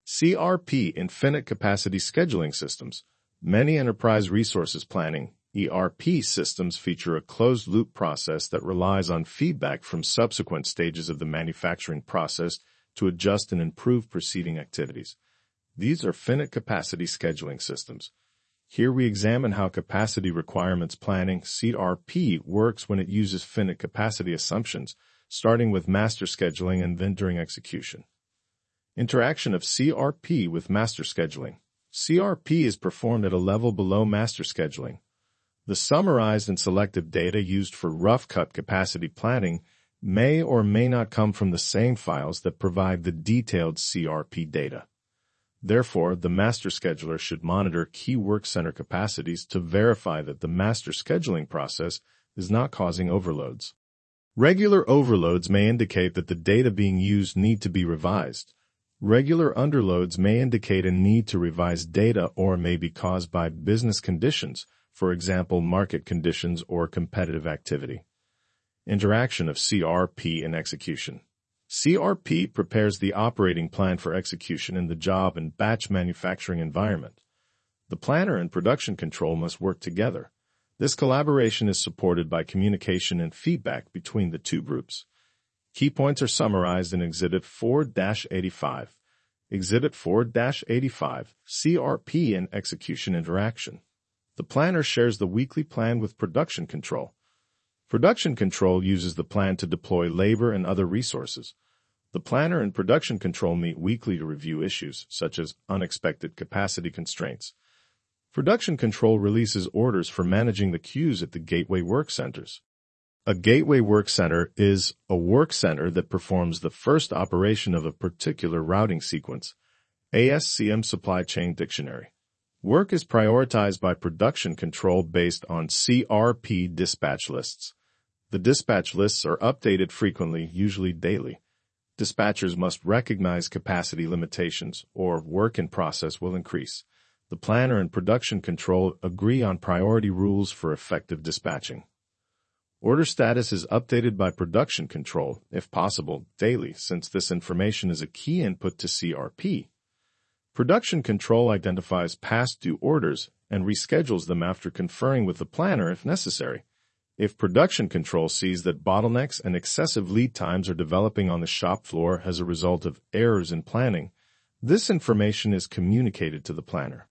CRP, Infinite Capacity Scheduling Systems. Many enterprise resources planning (ERP) systems feature a closed-loop process that relies on feedback from subsequent stages of the manufacturing process to adjust and improve preceding activities. These are finite capacity scheduling systems. Here we examine how capacity requirements planning (CRP) works when it uses finite capacity assumptions, starting with master scheduling and then during execution. Interaction of CRP with master scheduling. CRP is performed at a level below master scheduling. The summarized and selective data used for rough-cut capacity planning may or may not come from the same files that provide the detailed CRP data. Therefore, the master scheduler should monitor key work center capacities to verify that the master scheduling process is not causing overloads. Regular overloads may indicate that the data being used need to be revised. Regular underloads may indicate a need to revise data or may be caused by business conditions, for example, market conditions or competitive activity. Interaction of CRP and execution. CRP prepares the operating plan for execution in the job and batch manufacturing environment. The planner and production control must work together. This collaboration is supported by communication and feedback between the two groups. Key points are summarized in Exhibit 4-85. Exhibit 4-85, CRP and execution interaction. The planner shares the weekly plan with production control. Production control uses the plan to deploy labor and other resources. The planner and production control meet weekly to review issues, such as unexpected capacity constraints. Production control releases orders for managing the queues at the gateway work centers. A gateway work center is a work center that performs the first operation of a particular routing sequence. ASCM Supply Chain Dictionary. Work is prioritized by production control based on CRP dispatch lists. The dispatch lists are updated frequently, usually daily. Dispatchers must recognize capacity limitations, or work in process will increase. The planner and production control agree on priority rules for effective dispatching. Order status is updated by production control, if possible, daily, since this information is a key input to CRP. Production control identifies past due orders and reschedules them after conferring with the planner if necessary. If production control sees that bottlenecks and excessive lead times are developing on the shop floor as a result of errors in planning, this information is communicated to the planner.